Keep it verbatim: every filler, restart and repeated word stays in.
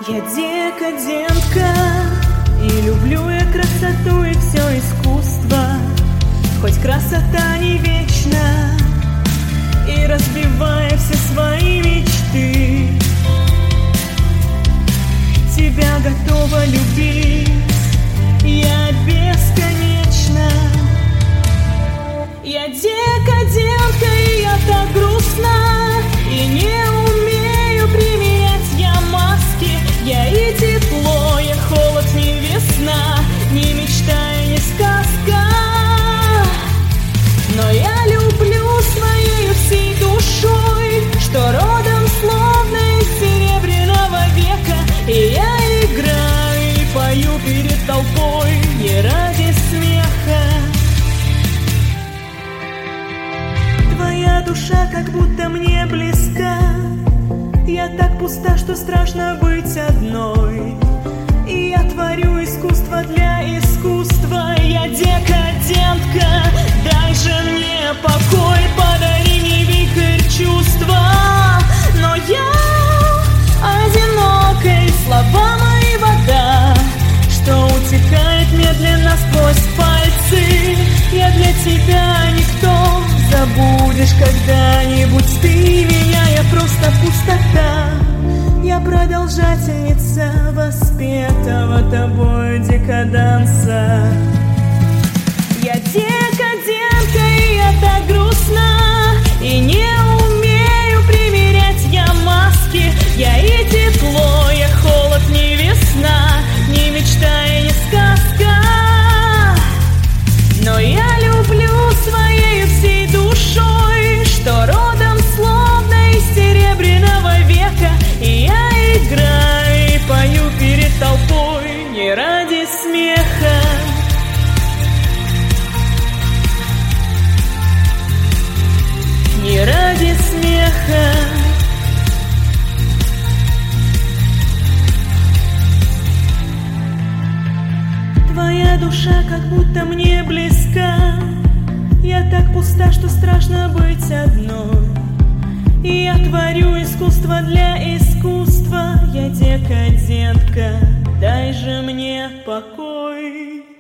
Я декадентка, и люблю я красоту и все искусство. Хоть красота не вечна, и разбивая все свои мечты, тебя готова любить я бесконечно. Я декадентка, и я так грустна, и не умею примерять я маски. Я и тепло, я холод, не весна, не мечта и не сказка. Но я люблю своей всей душой, что родом словно из серебряного века. И я играю и пою перед толпой не ради смеха. Твоя душа как будто мне близка. Я так пуста, что страшно быть одной. И я творю искусство для искусства. Я декадентка, дай же мне покой, подари мне вихрь чувства. Но я одинокая, слова мои вода, что утекает медленно сквозь пальцы. Я для тебя никто, забудешь когда-нибудь ты меня. Я просто пустота, я продолжательница воспетого тобой декаданса. Я декадентка, и я так грустна, и не умею примерять я маски. Я и тепло, я холод, не весна, не мечта и не сказка. Но я люблю своей всей душой, что родом словно из серебряного века. И я играю и пою перед толпой не ради смеха. Не ради смеха. Твоя душа как будто мне близка. Я так пуста, что страшно быть одной. И я творю искусство для искусства. Я декадентка, дай же мне покой.